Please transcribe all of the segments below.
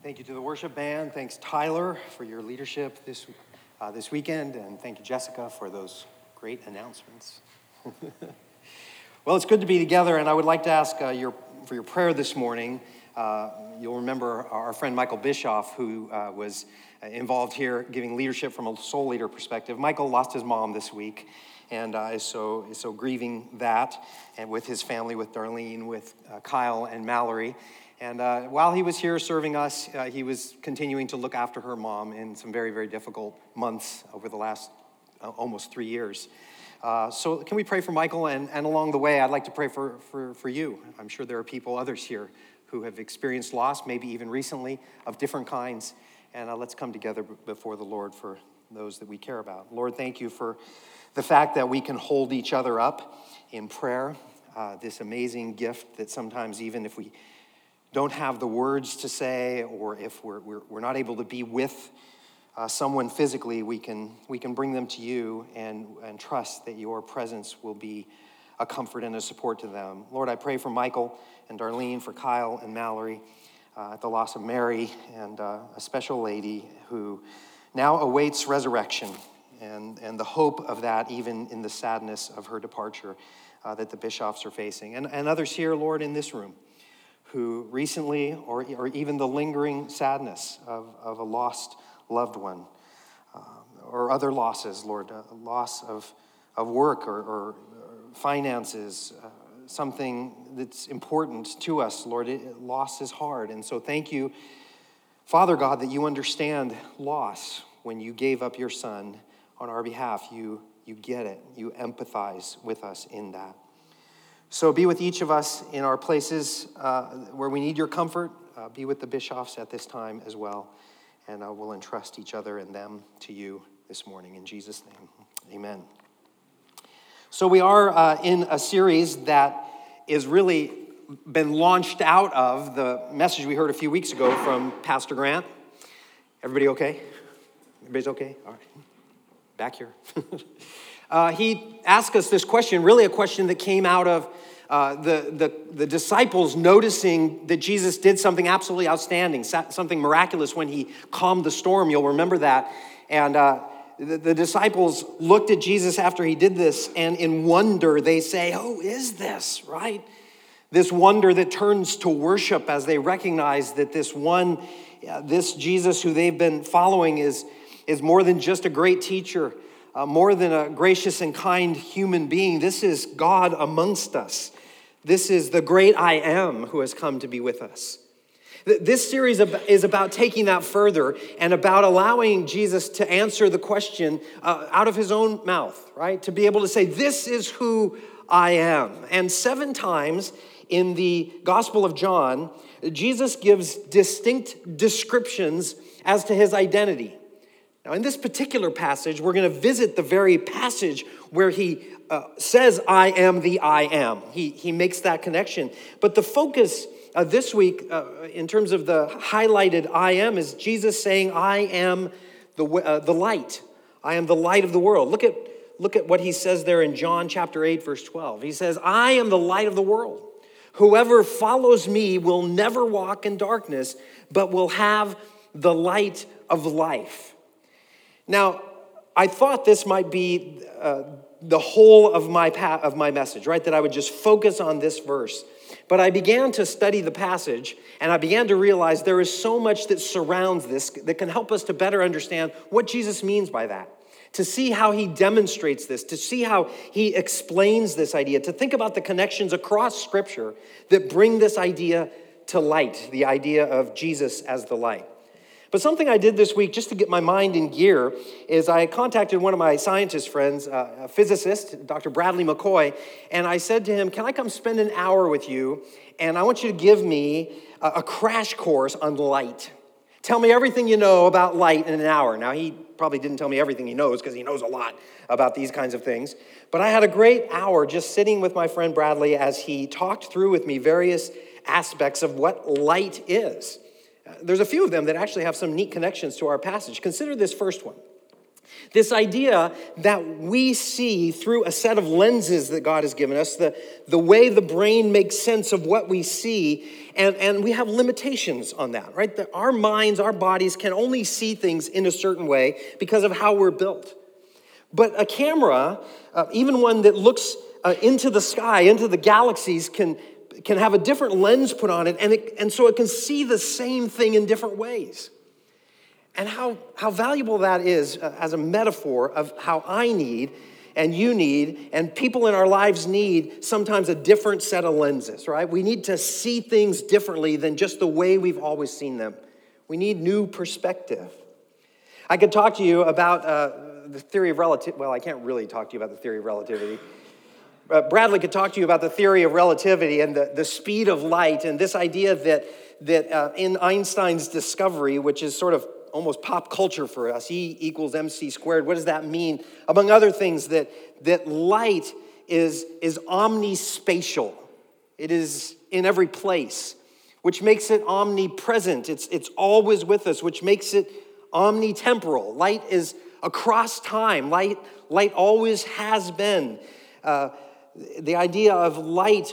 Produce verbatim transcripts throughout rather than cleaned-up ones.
Thank you to the worship band. Thanks, Tyler, for your leadership this uh, this weekend. And thank you, Jessica, for those great announcements. Well, it's good to be together, and I would like to ask uh, your for your prayer this morning. Uh, you'll remember our friend Michael Bischoff, who uh, was involved here giving leadership from a soul leader perspective. Michael lost his mom this week, and uh, is so is so grieving that, and with his family, with Darlene, with uh, Kyle and Mallory. And uh, while he was here serving us, uh, he was continuing to look after her mom in some very, very difficult months over the last uh, almost three years. Uh, so can we pray for Michael? And, and along the way, I'd like to pray for, for, for you. I'm sure there are people, others here, who have experienced loss, maybe even recently, of different kinds. And uh, let's come together b- before the Lord for those that we care about. Lord, thank you for the fact that we can hold each other up in prayer, uh, this amazing gift that sometimes even if we don't have the words to say, or if we're we're, we're not able to be with uh, someone physically, we can we can bring them to you and, and trust that your presence will be a comfort and a support to them. Lord, I pray for Michael and Darlene, for Kyle and Mallory, uh, at the loss of Mary, and uh, a special lady who now awaits resurrection, and, and the hope of that even in the sadness of her departure uh, that the Bischoffs are facing. And, and others here, Lord, in this room, who recently, or, or even the lingering sadness of, of a lost loved one, uh, or other losses, Lord, uh, loss of, of work or, or, or finances, uh, something that's important to us, Lord. It, loss is hard, and so thank you, Father God, that you understand loss. When you gave up your son on our behalf, you, you get it. You empathize with us in that. So be with each of us in our places uh, where we need your comfort. Uh, be with the Bischoffs at this time as well. And uh, we'll entrust each other and them to you this morning. In Jesus' name, amen. So we are uh, in a series that is really been launched out of the message we heard a few weeks ago from Pastor Grant. Everybody okay? Everybody's okay? All right. Back here. Uh, he asked us this question, really a question that came out of uh, the, the, the disciples noticing that Jesus did something absolutely outstanding, something miraculous when he calmed the storm. You'll remember that. And uh, the, the disciples looked at Jesus after he did this, and in wonder they say, "Who is this?" Right? This wonder that turns to worship as they recognize that this one, uh, this Jesus who they've been following is, is more than just a great teacher. Uh, more than a gracious and kind human being. This is God amongst us. This is the great I am who has come to be with us. This series is about taking that further and about allowing Jesus to answer the question uh, out of his own mouth, right? To be able to say, this is who I am. And seven times in the Gospel of John, Jesus gives distinct descriptions as to his identity. Now, in this particular passage, we're going to visit the very passage where he uh, says, I am the I am. He, he makes that connection. But the focus uh, this week, uh, in terms of the highlighted I am, is Jesus saying, I am the, uh, the light. I am the light of the world. Look at, look at what he says there in John chapter eight, verse twelve. He says, I am the light of the world. Whoever follows me will never walk in darkness, but will have the light of life. Now, I thought this might be uh, the whole of my pa- of my message, right? That I would just focus on this verse. But I began to study the passage, and I began to realize there is so much that surrounds this that can help us to better understand what Jesus means by that, to see how he demonstrates this, to see how he explains this idea, to think about the connections across Scripture that bring this idea to light, the idea of Jesus as the light. But something I did this week just to get my mind in gear is I contacted one of my scientist friends, uh, a physicist, Doctor Bradley McCoy, and I said to him, can I come spend an hour with you, and I want you to give me a, a crash course on light. Tell me everything you know about light in an hour. Now, he probably didn't tell me everything he knows because he knows a lot about these kinds of things. But I had a great hour just sitting with my friend Bradley as he talked through with me various aspects of what light is. There's a few of them that actually have some neat connections to our passage. Consider this first one. This idea that we see through a set of lenses that God has given us, the, the way the brain makes sense of what we see, and, and we have limitations on that, right? That our minds, our bodies can only see things in a certain way because of how we're built. But a camera, uh, even one that looks uh, into the sky, into the galaxies, can, can have a different lens put on it, and, it, and so it can see the same thing in different ways. And how, how valuable that is uh, as a metaphor of how I need and you need and people in our lives need sometimes a different set of lenses, right? We need to see things differently than just the way we've always seen them. We need new perspective. I could talk to you about uh, the theory of relativity. Well, I can't really talk to you about the theory of relativity. Uh, Bradley could talk to you about the theory of relativity and the, the speed of light and this idea that, that uh, in Einstein's discovery, which is sort of almost pop culture for us, E equals mc squared. What does that mean? Among other things, that, that light is, is omnispatial. It is in every place, which makes it omnipresent. It's, it's always with us, which makes it omnitemporal. Light is across time. Light, light always has been. Uh, the idea of light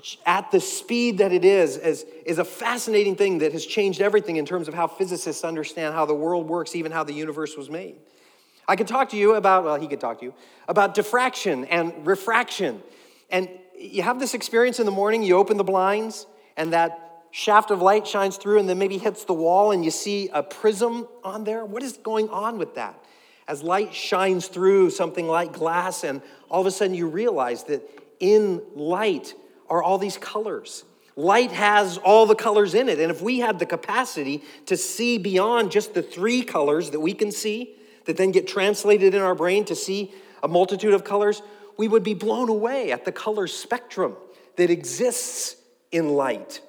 at the speed that it is, is is a fascinating thing that has changed everything in terms of how physicists understand how the world works, even how the universe was made. I could talk to you about, well, he could talk to you, about diffraction and refraction. And you have this experience in the morning, you open the blinds, and that shaft of light shines through and then maybe hits the wall, and you see a prism on there. What is going on with that? As light shines through something like glass, and all of a sudden you realize that in light are all these colors. Light has all the colors in it. And if we had the capacity to see beyond just the three colors that we can see, that then get translated in our brain to see a multitude of colors, we would be blown away at the color spectrum that exists in light.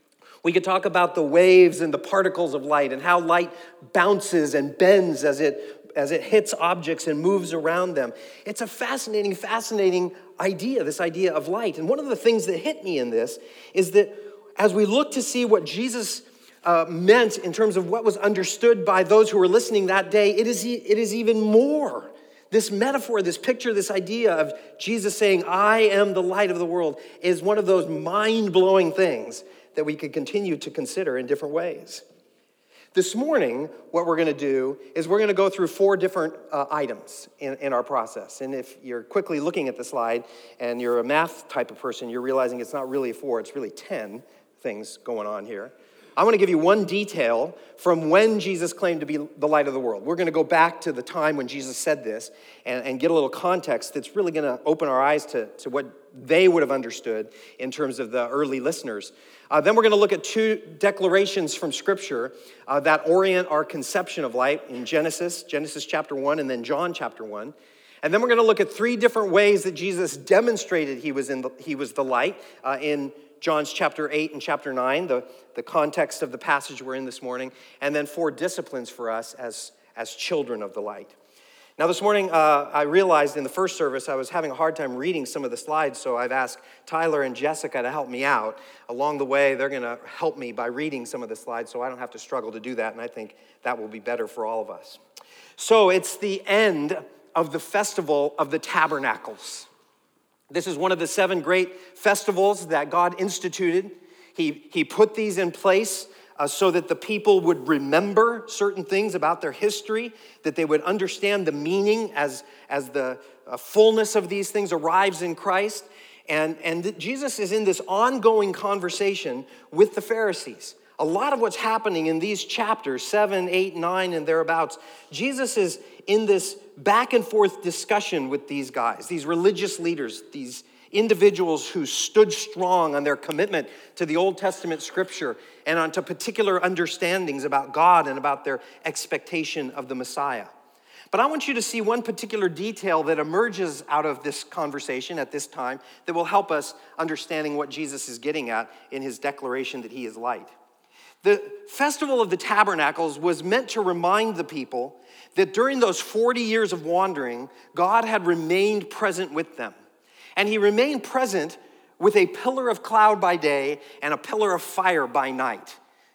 We could talk about the waves and the particles of light and how light bounces and bends as it as it hits objects and moves around them. It's a fascinating, fascinating idea, this idea of light. And one of the things that hit me in this is that as we look to see what Jesus uh, meant in terms of what was understood by those who were listening that day, it is, it is even more. This metaphor, this picture, this idea of Jesus saying, I am the light of the world, is one of those mind-blowing things that we could continue to consider in different ways. This morning, what we're going to do is we're going to go through four different uh, items in, in our process. And if you're quickly looking at the slide and you're a math type of person, you're realizing it's not really four, it's really ten things going on here. I want to give you one detail from when Jesus claimed to be the light of the world. We're going to go back to the time when Jesus said this and, and get a little context that's really going to open our eyes to, to what they would have understood in terms of the early listeners. Uh, then we're going to look at two declarations from Scripture uh, that orient our conception of light in Genesis, Genesis chapter one, and then John chapter one. And then we're going to look at three different ways that Jesus demonstrated he was in the, he was the light uh, in John's chapter eight and chapter nine, the, the context of the passage we're in this morning, and then four disciplines for us as, as children of the light. Now this morning, uh, I realized in the first service I was having a hard time reading some of the slides, so I've asked Tyler and Jessica to help me out. Along the way, they're going to help me by reading some of the slides so I don't have to struggle to do that, and I think that will be better for all of us. So it's the end of the Festival of the Tabernacles. This is one of the seven great festivals that God instituted. He, he put these in place Uh, so that the people would remember certain things about their history, that they would understand the meaning as, as the uh, fullness of these things arrives in Christ. And, and Jesus is in this ongoing conversation with the Pharisees. A lot of what's happening in these chapters, seven, eight, nine, and thereabouts, Jesus is in this back and forth discussion with these guys, these religious leaders, these individuals who stood strong on their commitment to the Old Testament scripture and onto particular understandings about God and about their expectation of the Messiah. But I want you to see one particular detail that emerges out of this conversation at this time that will help us understanding what Jesus is getting at in his declaration that he is light. The Festival of the Tabernacles was meant to remind the people that during those forty years of wandering, God had remained present with them. And he remained present with a pillar of cloud by day and a pillar of fire by night.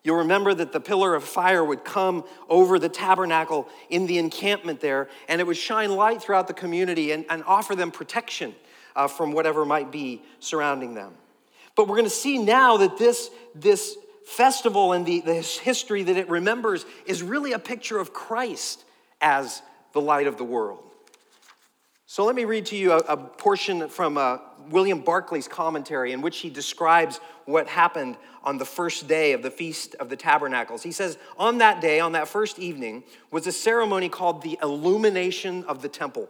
You'll remember that the pillar of fire would come over the tabernacle in the encampment there, and it would shine light throughout the community and, and offer them protection uh, from whatever might be surrounding them. But we're going to see now that this, this festival and the, the history that it remembers is really a picture of Christ as the light of the world. So let me read to you a, a portion from uh, William Barclay's commentary in which he describes what happened on the first day of the Feast of the Tabernacles. He says, on that day, on that first evening, was a ceremony called the illumination of the temple.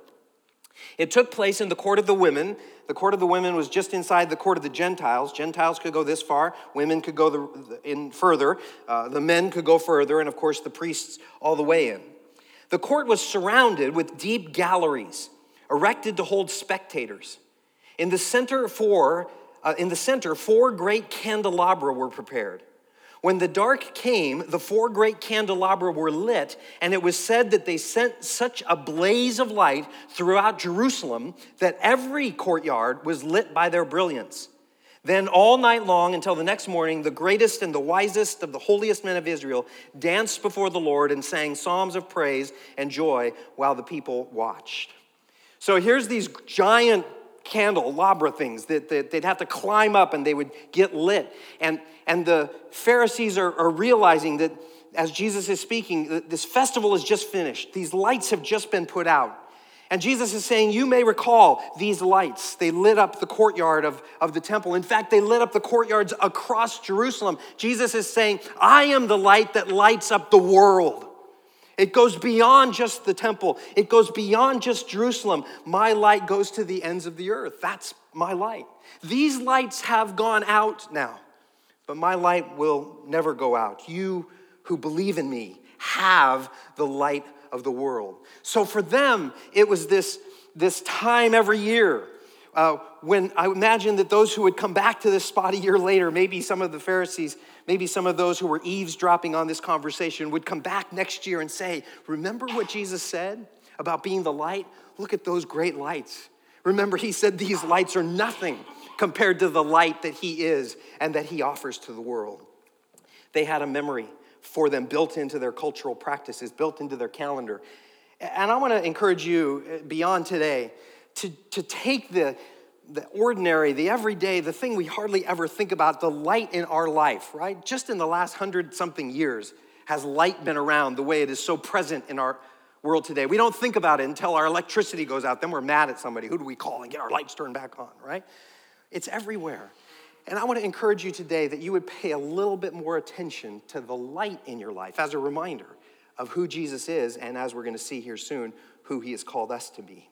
It took place in the court of the women. The court of the women was just inside the court of the Gentiles. Gentiles could go this far. Women could go the, in further. Uh, the men could go further. And of course, the priests all the way in. The court was surrounded with deep galleries erected to hold spectators. In the center, four, uh, in the center, four great candelabra were prepared. When the dark came, the four great candelabra were lit, and it was said that they sent such a blaze of light throughout Jerusalem that every courtyard was lit by their brilliance. Then all night long until the next morning, the greatest and the wisest of the holiest men of Israel danced before the Lord and sang psalms of praise and joy while the people watched. So here's these giant candelabra things that, that they'd have to climb up and they would get lit. And, and the Pharisees are, are realizing that as Jesus is speaking, this festival is just finished. These lights have just been put out. And Jesus is saying, you may recall these lights. They lit up the courtyard of, of the temple. In fact, they lit up the courtyards across Jerusalem. Jesus is saying, I am the light that lights up the world. It goes beyond just the temple. It goes beyond just Jerusalem. My light goes to the ends of the earth. That's my light. These lights have gone out now, but my light will never go out. You who believe in me have the light of the world. So for them, it was this, this time every year uh, when I imagine that those who would come back to this spot a year later, maybe some of the Pharisees, maybe some of those who were eavesdropping on this conversation would come back next year and say, remember what Jesus said about being the light? Look at those great lights. Remember, he said these lights are nothing compared to the light that he is and that he offers to the world. They had a memory for them built into their cultural practices, built into their calendar. And I want to encourage you beyond today to, to take the, the ordinary, the everyday, the thing we hardly ever think about, the light in our life, right? Just in the last hundred something years has light been around the way it is so present in our world today. We don't think about it until our electricity goes out. Then we're mad at somebody. Who do we call and get our lights turned back on, right? It's everywhere. And I want to encourage you today that you would pay a little bit more attention to the light in your life as a reminder of who Jesus is, and as we're going to see here soon, who he has called us to be.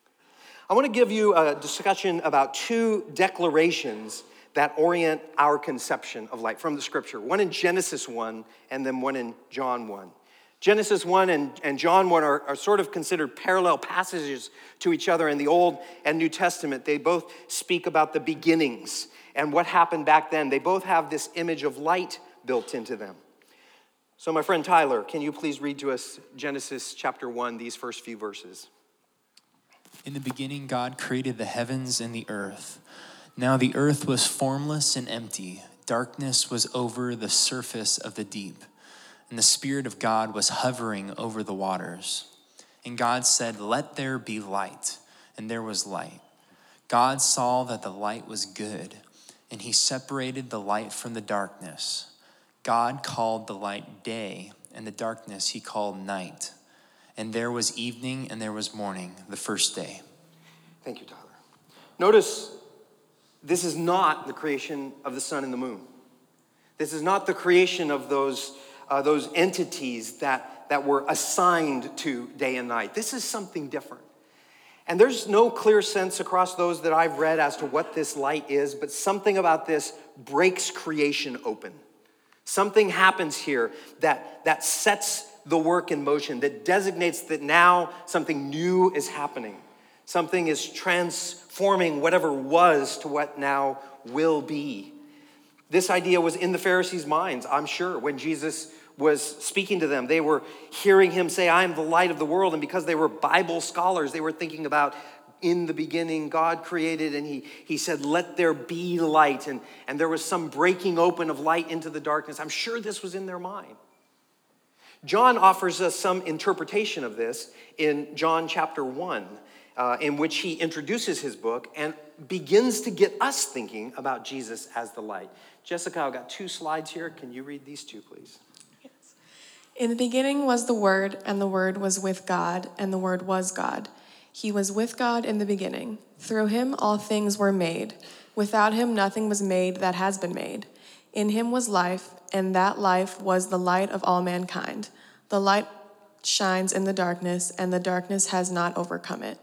I want to give you a discussion about two declarations that orient our conception of light from the scripture. One in Genesis one and then one in John one. Genesis one and, and John one are, are sort of considered parallel passages to each other in the Old and New Testament. They both speak about the beginnings and what happened back then. They both have this image of light built into them. So my friend Tyler, can you please read to us Genesis chapter one, these first few verses? In the beginning, God created the heavens and the earth. Now the earth was formless and empty. Darkness was over the surface of the deep, and the Spirit of God was hovering over the waters. And God said, "Let there be light," and there was light. God saw that the light was good, and he separated the light from the darkness. God called the light day, and the darkness he called night. And there was evening and there was morning, the first day. Thank you, Tyler. Notice, this is not the creation of the sun and the moon. This is not the creation of those, uh, those entities that, that were assigned to day and night. This is something different. And there's no clear sense across those that I've read as to what this light is, but something about this breaks creation open. Something happens here that, that sets the work in motion, that designates that now something new is happening. Something is transforming whatever was to what now will be. This idea was in the Pharisees' minds, I'm sure, when Jesus was speaking to them. They were hearing him say, I am the light of the world. And because they were Bible scholars, they were thinking about in the beginning, God created, and he, he said, let there be light. And, and there was some breaking open of light into the darkness. I'm sure this was in their mind. John offers us some interpretation of this in John chapter one, uh, in which he introduces his book and begins to get us thinking about Jesus as the light. Jessica, I've got two slides here. Can you read these two, please? Yes. In the beginning was the Word, and the Word was with God, and the Word was God. He was with God in the beginning. Through him all things were made. Without him nothing was made that has been made. In him was life, and that life was the light of all mankind. The light shines in the darkness, and the darkness has not overcome it.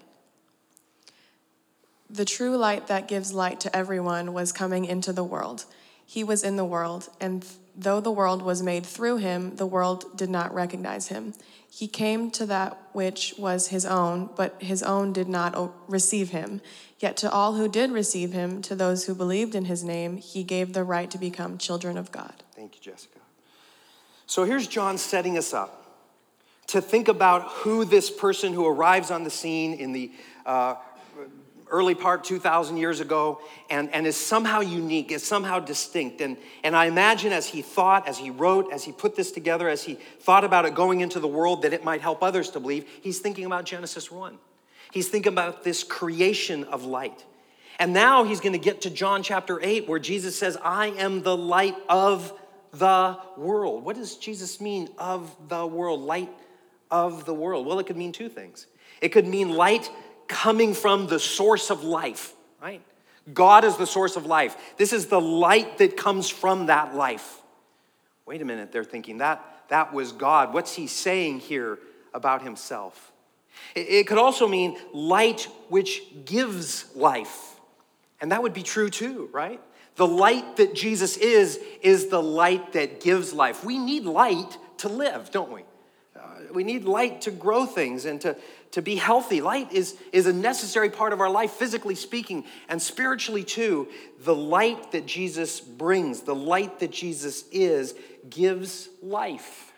The true light that gives light to everyone was coming into the world. He was in the world, and though the world was made through him, the world did not recognize him. He came to that which was his own, but his own did not receive him. Yet to all who did receive him, to those who believed in his name, he gave the right to become children of God. Thank you, Jessica. So here's John setting us up to think about who this person who arrives on the scene in the uh, early part two thousand years ago and, and is somehow unique, is somehow distinct. And, and I imagine as he thought, as he wrote, as he put this together, as he thought about it going into the world that it might help others to believe, he's thinking about Genesis one. He's thinking about this creation of light. And now he's going to get to John chapter eight where Jesus says, I am the light of the world. What does Jesus mean, of the world, light of the world? Well, it could mean two things. It could mean light coming from the source of life, right? God is the source of life. This is the light that comes from that life. Wait a minute, they're thinking, that, that was God. What's he saying here about himself? It, it could also mean light which gives life. And that would be true too, right? The light that Jesus is, is the light that gives life. We need light to live, don't we? Uh, we need light to grow things and to, to be healthy. Light is, is a necessary part of our life, physically speaking, and spiritually too. The light that Jesus brings, the light that Jesus is, gives life.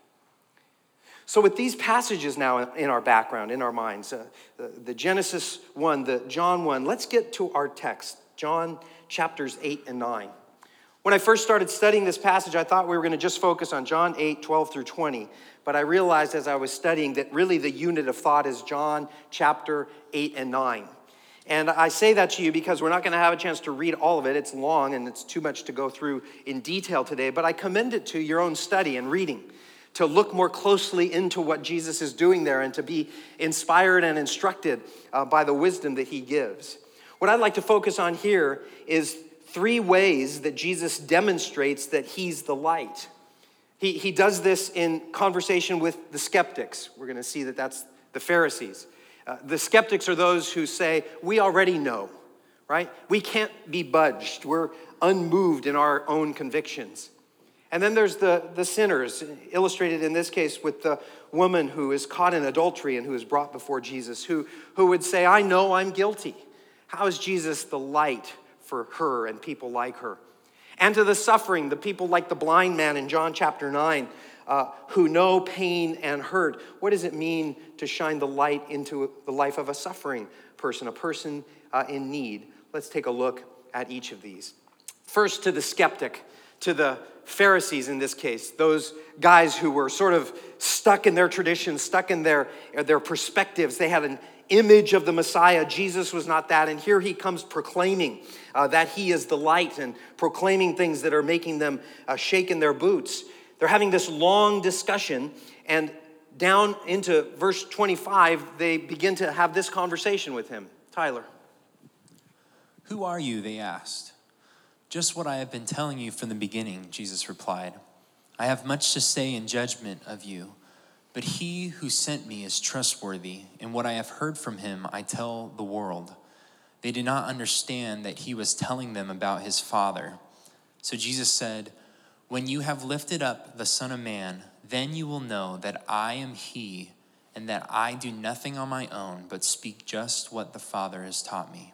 So with these passages now in our background, in our minds, uh, the, the Genesis one, the John one, let's get to our text, John chapters eight and nine. When I first started studying this passage, I thought we were going to just focus on John eight, twelve through twenty. But I realized as I was studying that really the unit of thought is John chapter eight and nine. And I say that to you because we're not going to have a chance to read all of it. It's long and it's too much to go through in detail today. But I commend it to your own study and reading, to look more closely into what Jesus is doing there and to be inspired and instructed uh, by the wisdom that he gives. What I'd like to focus on here is three ways that Jesus demonstrates that he's the light. He, he does this in conversation with the skeptics. We're going to see that that's the Pharisees. Uh, the skeptics are those who say, we already know, right? We can't be budged. We're unmoved in our own convictions. And then there's the, the sinners, illustrated in this case with the woman who is caught in adultery and who is brought before Jesus, who, who would say, I know I'm guilty. How is Jesus the light for her and people like her? And to the suffering, the people like the blind man in John chapter nine, uh, who know pain and hurt. What does it mean to shine the light into the life of a suffering person, a person uh, in need? Let's take a look at each of these. First, to the skeptic, to the Pharisees in this case, those guys who were sort of stuck in their traditions, stuck in their, their perspectives. They had an image of the Messiah. Jesus was not that. And here he comes proclaiming uh, that he is the light and proclaiming things that are making them uh, shake in their boots. They're having this long discussion, and down into verse twenty-five, they begin to have this conversation with him. Tyler. Who are you, they asked. Just what I have been telling you from the beginning, Jesus replied. I have much to say in judgment of you, but he who sent me is trustworthy, and what I have heard from him I tell the world. They did not understand that he was telling them about his Father. So Jesus said, when you have lifted up the Son of Man, then you will know that I am he, and that I do nothing on my own, but speak just what the Father has taught me.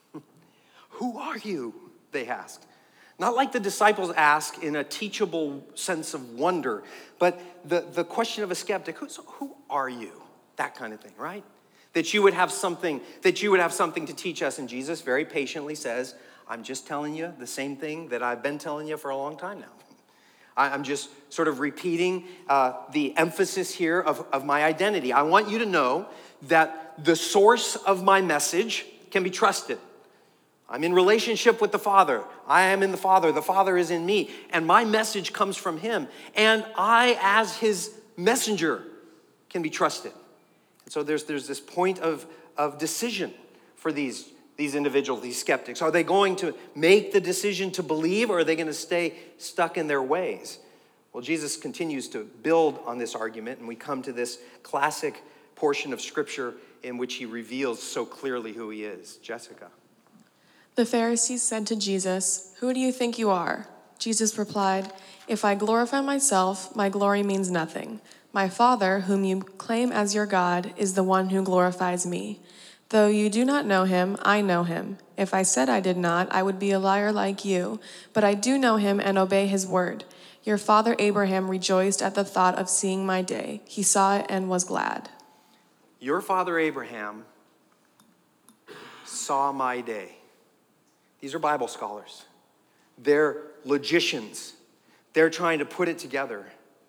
Who are you? They asked. Not like the disciples ask in a teachable sense of wonder, but the, the question of a skeptic, who, so who are you? That kind of thing, right? that you would have something, that you would have something to teach us. And Jesus very patiently says, I'm just telling you the same thing that I've been telling you for a long time now. I'm just sort of repeating uh, the emphasis here of, of my identity. I want you to know that the source of my message can be trusted. I'm in relationship with the Father. I am in the Father. The Father is in me. And my message comes from him. And I, as his messenger, can be trusted. And so there's, there's this point of, of decision for these, these individuals, these skeptics. Are they going to make the decision to believe, or are they going to stay stuck in their ways? Well, Jesus continues to build on this argument, and we come to this classic portion of Scripture in which he reveals so clearly who he is. Jessica. The Pharisees said to Jesus, "Who do you think you are?" Jesus replied, "If I glorify myself, my glory means nothing. My Father, whom you claim as your God, is the one who glorifies me. Though you do not know him, I know him. If I said I did not, I would be a liar like you. But I do know him and obey his word. Your father Abraham rejoiced at the thought of seeing my day. He saw it and was glad." Your father Abraham saw my day. These are Bible scholars. They're logicians. They're trying to put it together.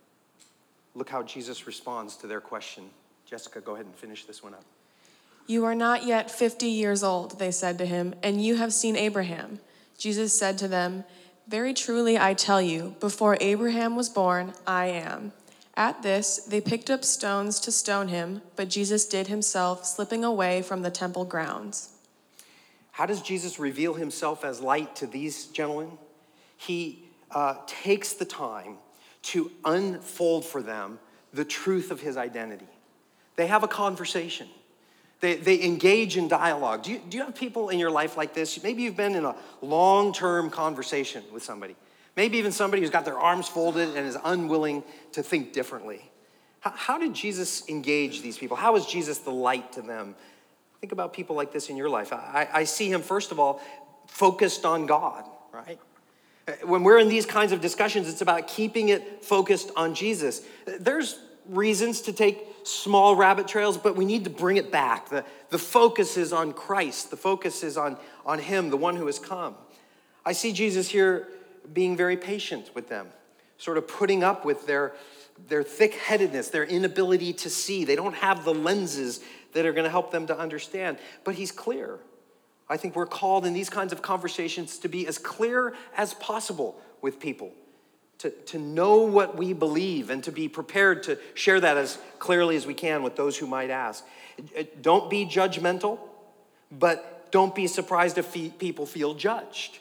Look how Jesus responds to their question. Jessica, go ahead and finish this one up. "You are not yet fifty years old," they said to him, "and you have seen Abraham." Jesus said to them, "Very truly I tell you, before Abraham was born, I am." At this, they picked up stones to stone him, but Jesus did himself, slipping away from the temple grounds. How does Jesus reveal himself as light to these gentlemen? He uh, takes the time to unfold for them the truth of his identity. They have a conversation. They, they engage in dialogue. Do you, do you have people in your life like this? Maybe you've been in a long-term conversation with somebody. Maybe even somebody who's got their arms folded and is unwilling to think differently. How, how did Jesus engage these people? How is Jesus the light to them? Think about people like this in your life. I, I see him, first of all, focused on God, right? When we're in these kinds of discussions, it's about keeping it focused on Jesus. There's reasons to take small rabbit trails, but we need to bring it back. The, the focus is on Christ. The focus is on, on him, the one who has come. I see Jesus here being very patient with them, sort of putting up with their, their thick-headedness, their inability to see. They don't have the lenses that are going to help them to understand, but he's clear. I think we're called in these kinds of conversations to be as clear as possible with people, to, to know what we believe and to be prepared to share that as clearly as we can with those who might ask. Don't be judgmental, but don't be surprised if people feel judged.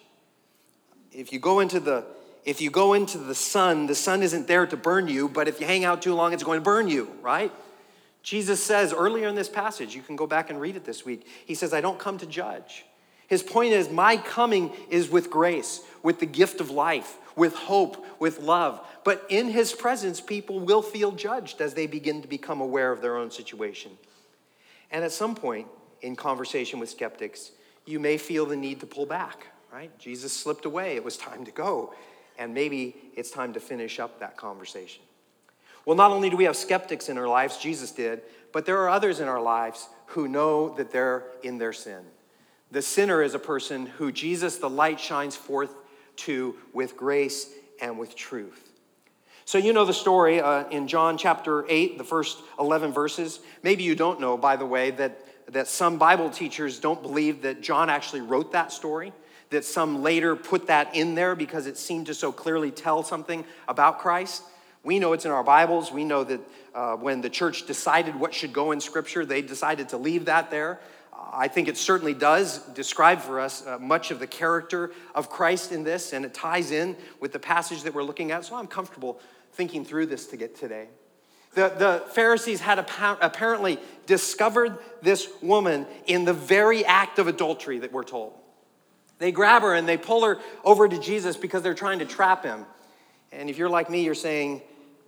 If you go into the if you go into the sun, the sun isn't there to burn you, but if you hang out too long, it's going to burn you, right? Jesus says earlier in this passage, you can go back and read it this week, he says, I don't come to judge. His point is, my coming is with grace, with the gift of life, with hope, with love. But in his presence, people will feel judged as they begin to become aware of their own situation. And at some point in conversation with skeptics, you may feel the need to pull back, right? Jesus slipped away. It was time to go. And maybe it's time to finish up that conversation. Well, not only do we have skeptics in our lives, Jesus did, but there are others in our lives who know that they're in their sin. The sinner is a person who Jesus, the light, shines forth to with grace and with truth. So you know the story uh, in John chapter eight, the first eleven verses. Maybe you don't know, by the way, that, that some Bible teachers don't believe that John actually wrote that story, that some later put that in there because it seemed to so clearly tell something about Christ. We know it's in our Bibles. We know that uh, when the church decided what should go in Scripture, they decided to leave that there. I think it certainly does describe for us uh, much of the character of Christ in this, and it ties in with the passage that we're looking at, so I'm comfortable thinking through this to get today. The, the Pharisees had appa- apparently discovered this woman in the very act of adultery that we're told. They grab her and they pull her over to Jesus because they're trying to trap him. And if you're like me, you're saying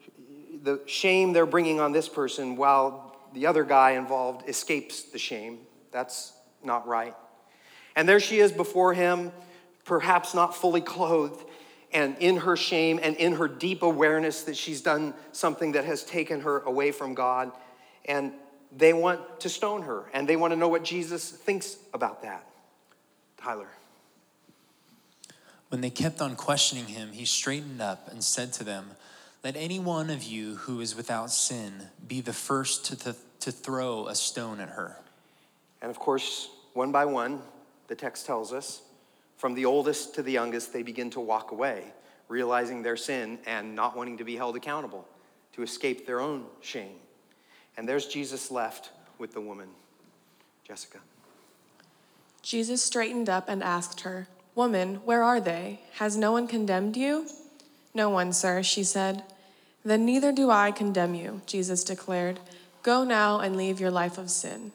the shame they're bringing on this person while the other guy involved escapes the shame. That's not right. And there she is before him, perhaps not fully clothed, and in her shame and in her deep awareness that she's done something that has taken her away from God. And they want to stone her, and they want to know what Jesus thinks about that. Tyler. When they kept on questioning him, he straightened up and said to them, "Let any one of you who is without sin be the first to, th- to throw a stone at her." And of course, one by one, the text tells us, from the oldest to the youngest, they begin to walk away, realizing their sin and not wanting to be held accountable, to escape their own shame. And there's Jesus left with the woman. Jessica. Jesus straightened up and asked her, "Woman, where are they? Has no one condemned you?" "No one, sir," she said. "Then neither do I condemn you," Jesus declared. "Go now and leave your life of sin."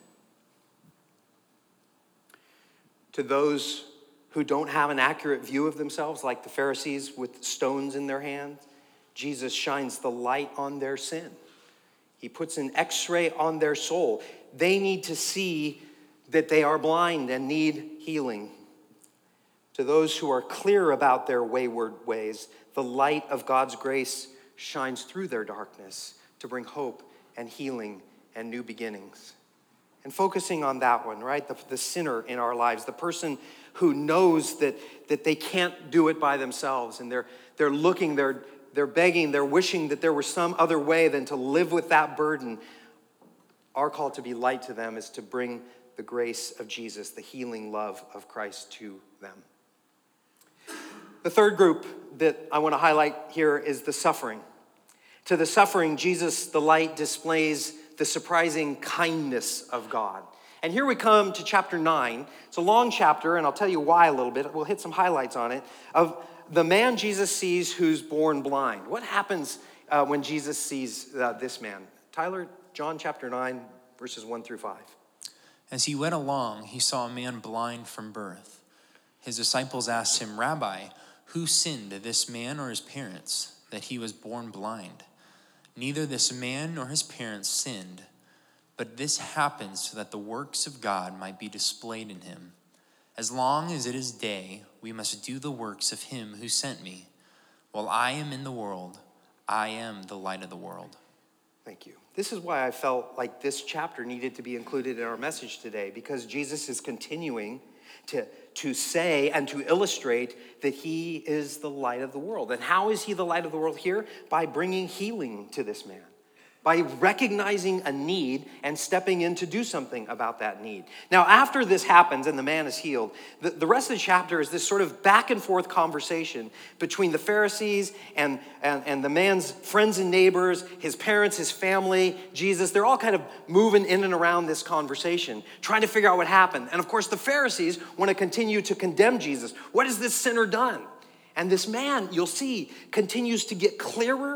To those who don't have an accurate view of themselves, like the Pharisees with stones in their hands, Jesus shines the light on their sin. He puts an x-ray on their soul. They need to see that they are blind and need healing. To those who are clear about their wayward ways, the light of God's grace shines through their darkness to bring hope and healing and new beginnings. And focusing on that one, right? The, the sinner in our lives, the person who knows that, that they can't do it by themselves, and they're, they're looking, they're, they're begging, they're wishing that there was some other way than to live with that burden. Our call to be light to them is to bring the grace of Jesus, the healing love of Christ to them. The third group that I want to highlight here is the suffering. To the suffering, Jesus, the light, displays the surprising kindness of God. And here we come to chapter nine. It's a long chapter, and I'll tell you why a little bit. We'll hit some highlights on it, of the man Jesus sees who's born blind. What happens uh, when Jesus sees uh, this man? Tyler, John chapter nine, verses one through five. As he went along, he saw a man blind from birth. His disciples asked him, "Rabbi, who sinned, this man or his parents, that he was born blind?" "Neither this man nor his parents sinned, but this happened so that the works of God might be displayed in him. As long as it is day, we must do the works of him who sent me. While I am in the world, I am the light of the world." Thank you. This is why I felt like this chapter needed to be included in our message today, because Jesus is continuing to, to say and to illustrate that he is the light of the world. And how is he the light of the world here? By bringing healing to this man, by recognizing a need and stepping in to do something about that need. Now, after this happens and the man is healed, the, the rest of the chapter is this sort of back and forth conversation between the Pharisees and, and, and the man's friends and neighbors, his parents, his family, Jesus. They're all kind of moving in and around this conversation, trying to figure out what happened. And of course, the Pharisees want to continue to condemn Jesus. What has this sinner done? And this man, you'll see, continues to get clearer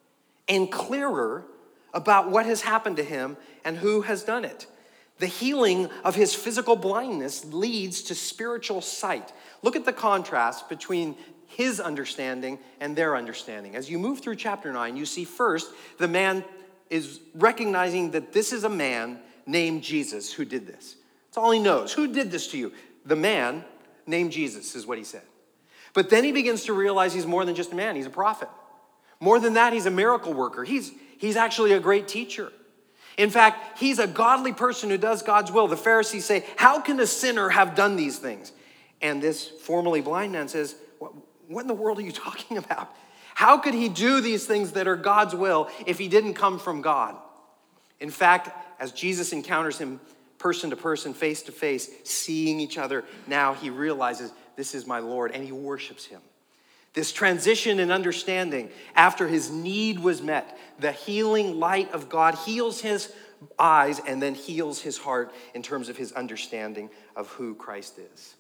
and clearer about what has happened to him and who has done it. The healing of his physical blindness leads to spiritual sight. Look at the contrast between his understanding and their understanding. As you move through chapter nine, you see first the man is recognizing that this is a man named Jesus who did this. That's all he knows. Who did this to you? The man named Jesus is what he said. But then he begins to realize he's more than just a man. He's a prophet. More than that, he's a miracle worker. He's He's actually a great teacher. In fact, he's a godly person who does God's will. The Pharisees say, "How can a sinner have done these things?" And this formerly blind man says, what, what in the world are you talking about? How could he do these things that are God's will if he didn't come from God? In fact, as Jesus encounters him person to person, face to face, seeing each other, now he realizes this is my Lord, and he worships him. This transition in understanding after his need was met, the healing light of God heals his eyes and then heals his heart in terms of his understanding of who Christ is.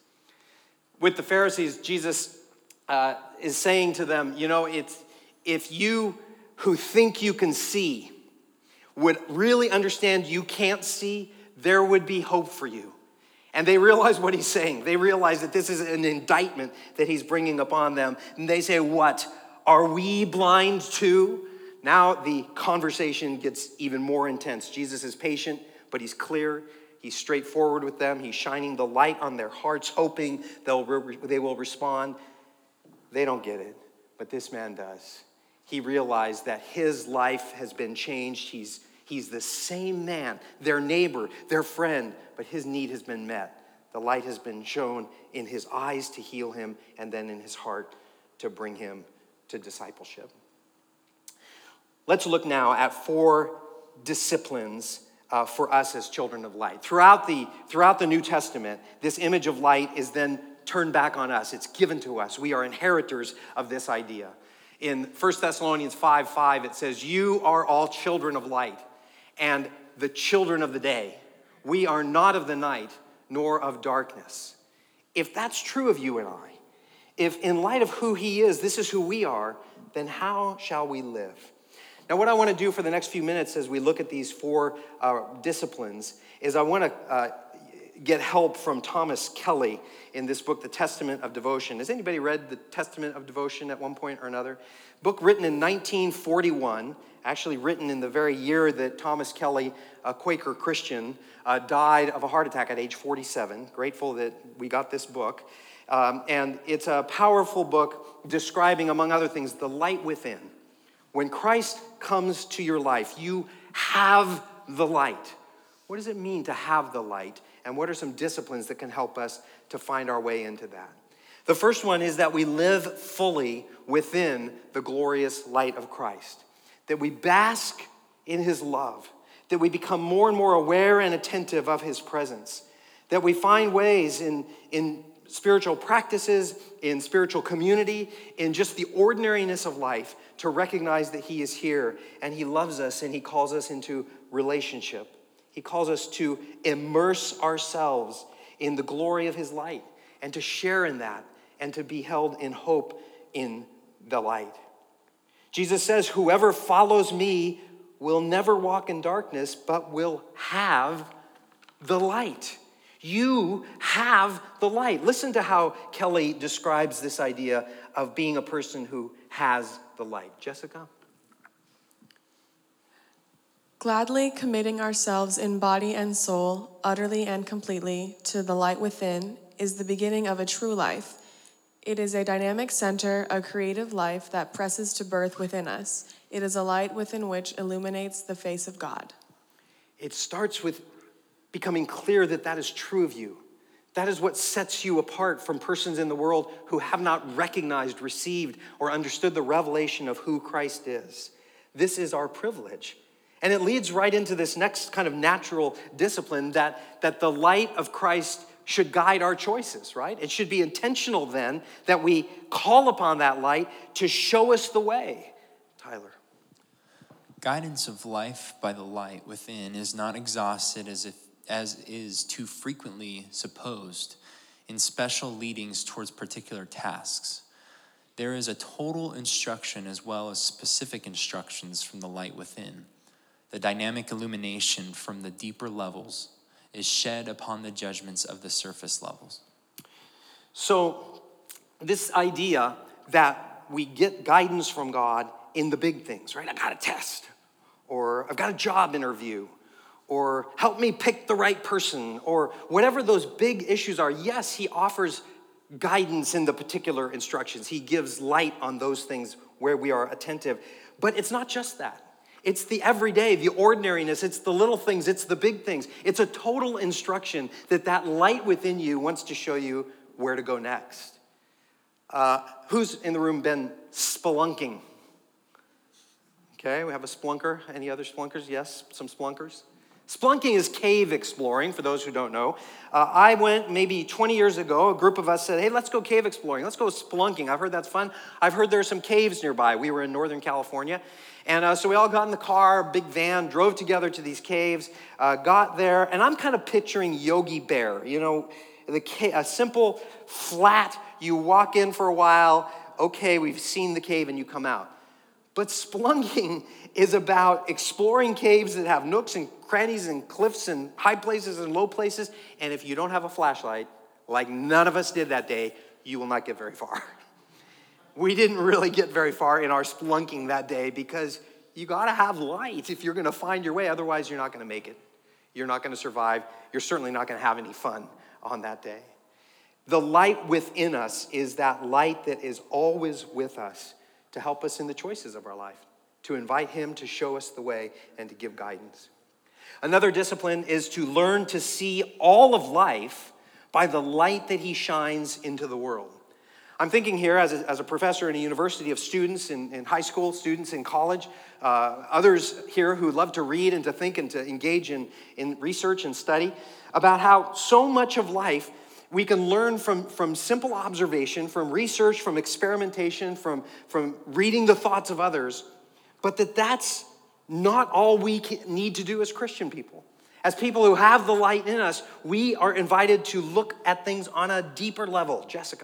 With the Pharisees, Jesus uh, is saying to them, you know, it's if you who think you can see would really understand you can't see, there would be hope for you. And they realize what he's saying. They realize that this is an indictment that he's bringing upon them. And they say, what? Are we blind too? Now the conversation gets even more intense. Jesus is patient, but he's clear. He's straightforward with them. He's shining the light on their hearts, hoping they'll re- they will respond. They don't get it, but this man does. He realized that his life has been changed. He's He's the same man, their neighbor, their friend, but his need has been met. The light has been shown in his eyes to heal him, and then in his heart to bring him to discipleship. Let's look now at four disciplines uh, for us as children of light. Throughout the, throughout the New Testament, this image of light is then turned back on us. It's given to us. We are inheritors of this idea. In First Thessalonians five five, it says, "You are all children of light and the children of the day. We are not of the night, nor of darkness." If that's true of you and I, if in light of who he is, this is who we are, then how shall we live? Now, what I want to do for the next few minutes as we look at these four uh, disciplines is I want to uh, get help from Thomas Kelly in this book, The Testament of Devotion. Has anybody read The Testament of Devotion at one point or another? Book written in nineteen forty-one, actually written in the very year that Thomas Kelly, a Quaker Christian, uh, died of a heart attack at age forty-seven. Grateful that we got this book. Um, and it's a powerful book describing, among other things, the light within. When Christ comes to your life, you have the light. What does it mean to have the light? And what are some disciplines that can help us to find our way into that? The first one is that we live fully within the glorious light of Christ. That we bask in his love. That we become more and more aware and attentive of his presence. That we find ways in, in spiritual practices, in spiritual community, in just the ordinariness of life to recognize that he is here and he loves us and he calls us into relationship. He calls us to immerse ourselves in the glory of his light and to share in that and to be held in hope in the light. Jesus says, "Whoever follows me will never walk in darkness, but will have the light." You have the light. Listen to how Kelly describes this idea of being a person who has the light. Jessica? Gladly committing ourselves in body and soul, utterly and completely, to the light within is the beginning of a true life. It is a dynamic center, a creative life that presses to birth within us. It is a light within which illuminates the face of God. It starts with becoming clear that that is true of you. That is what sets you apart from persons in the world who have not recognized, received, or understood the revelation of who Christ is. This is our privilege. And it leads right into this next kind of natural discipline that, that the light of Christ should guide our choices, right? It should be intentional then that we call upon that light to show us the way. Tyler. Guidance of life by the light within is not exhausted as if as is too frequently supposed in special leadings towards particular tasks. There is a total instruction as well as specific instructions from the light within. The dynamic illumination from the deeper levels is shed upon the judgments of the surface levels. So this idea that we get guidance from God in the big things, right? I got a test, or I've got a job interview, or help me pick the right person, or whatever those big issues are. Yes, he offers guidance in the particular instructions. He gives light on those things where we are attentive. But it's not just that. It's the everyday, the ordinariness. It's the little things. It's the big things. It's a total instruction that that light within you wants to show you where to go next. Uh, who's in the room been spelunking? Okay, we have a splunker. Any other splunkers? Yes, some splunkers. Splunking is cave exploring, for those who don't know. Uh, I went maybe twenty years ago. A group of us said, hey, let's go cave exploring. Let's go splunking. I've heard that's fun. I've heard there are some caves nearby. We were in Northern California. And uh, so we all got in the car, big van, drove together to these caves, uh, got there. And I'm kind of picturing Yogi Bear. You know, the ca- a simple, flat, you walk in for a while. Okay, we've seen the cave and you come out. But spelunking is about exploring caves that have nooks and crannies and cliffs and high places and low places. And if you don't have a flashlight, like none of us did that day, you will not get very far. We didn't really get very far in our spelunking that day because you got to have light if you're going to find your way. Otherwise, you're not going to make it. You're not going to survive. You're certainly not going to have any fun on that day. The light within us is that light that is always with us to help us in the choices of our life. to invite him to show us the way and to give guidance. Another discipline is to learn to see all of life by the light that he shines into the world. I'm thinking here as a, as a professor in a university of students in, in high school, students in college, uh, others here who love to read and to think and to engage in, in research and study about how so much of life we can learn from, from simple observation, from research, from experimentation, from, from reading the thoughts of others, but that that's not all we need to do as Christian people. As people who have the light in us, we are invited to look at things on a deeper level. Jessica.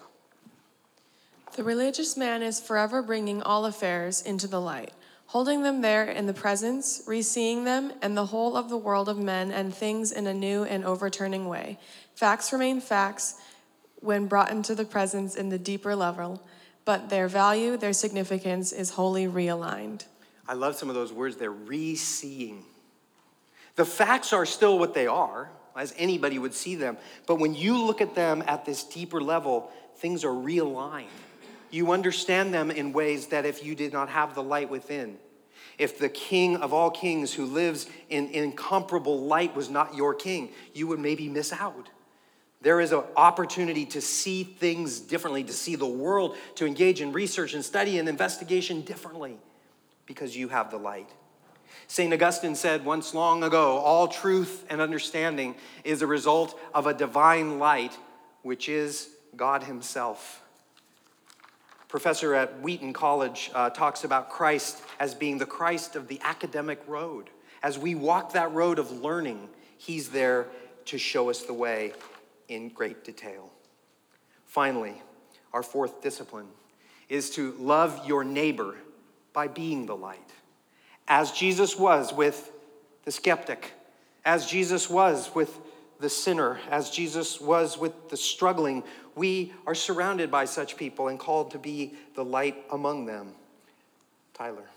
The religious man is forever bringing all affairs into the light, holding them there in the presence, re-seeing them and the whole of the world of men and things in a new and overturning way. Facts remain facts when brought into the presence in the deeper level, but their value, their significance is wholly realigned. I love some of those words. They're re-seeing. The facts are still what they are, as anybody would see them, but when you look at them at this deeper level, things are realigned. You understand them in ways that if you did not have the light within, if the King of all kings who lives in incomparable light was not your king, you would maybe miss out. There is an opportunity to see things differently, to see the world, to engage in research and study and investigation differently because you have the light. Saint Augustine said once long ago, all truth and understanding is a result of a divine light, which is God himself. Professor at Wheaton College uh, talks about Christ as being the Christ of the academic road. As we walk that road of learning, he's there to show us the way in great detail. Finally, our fourth discipline is to love your neighbor by being the light. As Jesus was with the skeptic, as Jesus was with the sinner, as Jesus was with the struggling, we are surrounded by such people and called to be the light among them. Tyler.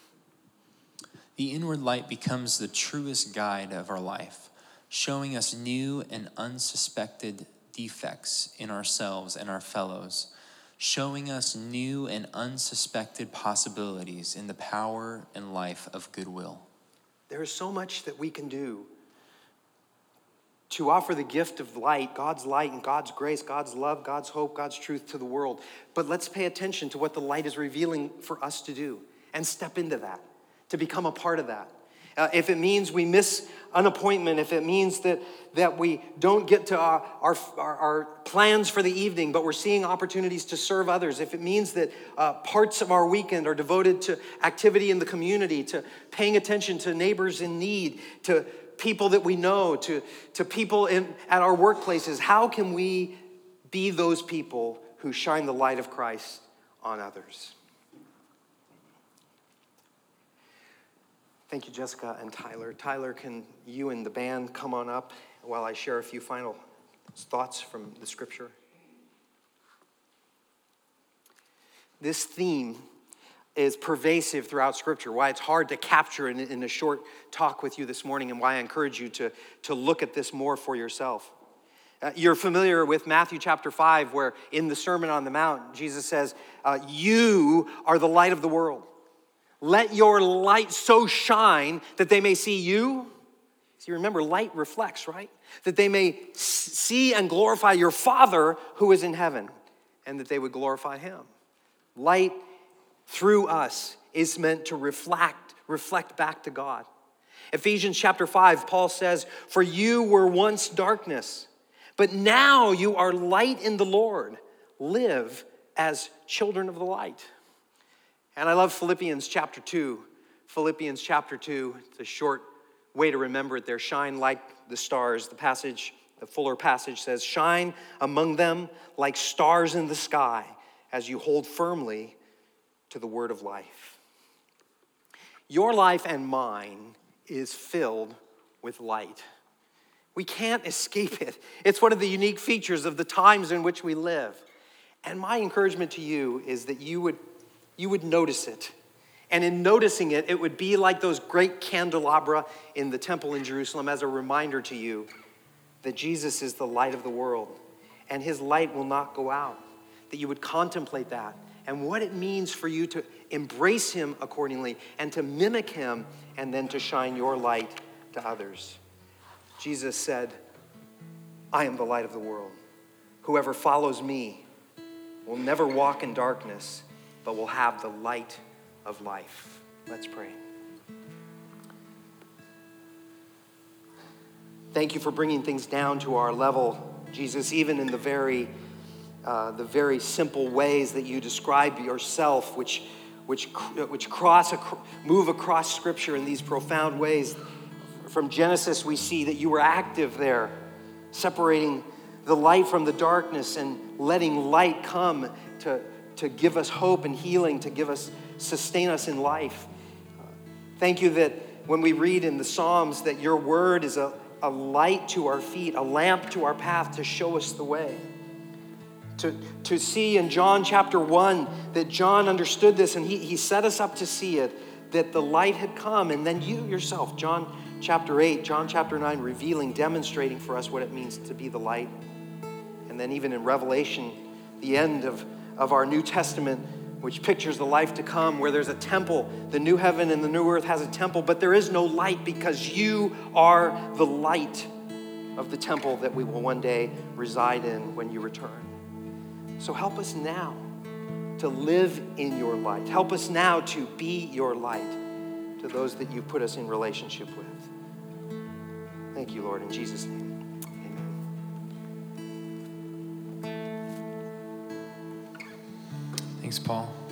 The inward light becomes the truest guide of our life, showing us new and unsuspected defects in ourselves and our fellows, showing us new and unsuspected possibilities in the power and life of goodwill. There is so much that we can do to offer the gift of light, God's light and God's grace, God's love, God's hope, God's truth to the world. But let's pay attention to what the light is revealing for us to do and step into that, to become a part of that. Uh, if it means we miss an appointment, if it means that, that we don't get to our, our, our plans for the evening, but we're seeing opportunities to serve others, if it means that uh, parts of our weekend are devoted to activity in the community, to paying attention to neighbors in need, to people that we know, to, to people in, at our workplaces, how can we be those people who shine the light of Christ on others? Thank you, Jessica and Tyler. Tyler, can you and the band come on up while I share a few final thoughts from the scripture? This theme is pervasive throughout Scripture, why it's hard to capture in, in a short talk with you this morning, and why I encourage you to, to look at this more for yourself. Uh, you're familiar with Matthew chapter five, where in the Sermon on the Mount, Jesus says, uh, you are the light of the world. Let your light so shine that they may see you. See, remember, light reflects, right? That they may see and glorify your Father who is in heaven, and that they would glorify him. Light through us is meant to reflect, reflect back to God. Ephesians chapter five, Paul says, for you were once darkness, but now you are light in the Lord. Live as children of the light. And I love Philippians chapter two. Philippians chapter two, it's a short way to remember it there. Shine like the stars. The passage, the fuller passage says, shine among them like stars in the sky as you hold firmly to the word of life. Your life and mine is filled with light. We can't escape it. It's one of the unique features of the times in which we live. And my encouragement to you is that you would, you would notice it. And in noticing it, it would be like those great candelabra in the temple in Jerusalem as a reminder to you that Jesus is the light of the world and his light will not go out. That you would contemplate that and what it means for you to embrace him accordingly and to mimic him and then to shine your light to others. Jesus said, I am the light of the world. Whoever follows me will never walk in darkness, but will have the light of life. Let's pray. Thank you for bringing things down to our level, Jesus, even in the very, uh, the very simple ways that you describe yourself, which, which, which cross, move across Scripture in these profound ways. From Genesis, we see that you were active there, separating the light from the darkness and letting light come to, to give us hope and healing, to give us, sustain us in life. Thank you that when we read in the Psalms that your word is a, a light to our feet, a lamp to our path to show us the way. To, to see in John chapter one that John understood this and he, he set us up to see it, that the light had come, and then you yourself, John chapter eight, John chapter nine, revealing, demonstrating for us what it means to be the light. And then even in Revelation, the end of, of our New Testament, which pictures the life to come, where there's a temple. The new heaven and the new earth has a temple, but there is no light because you are the light of the temple that we will one day reside in when you return. So help us now to live in your light. Help us now to be your light to those that you put us in relationship with. Thank you, Lord, in Jesus' name. Thanks, Paul.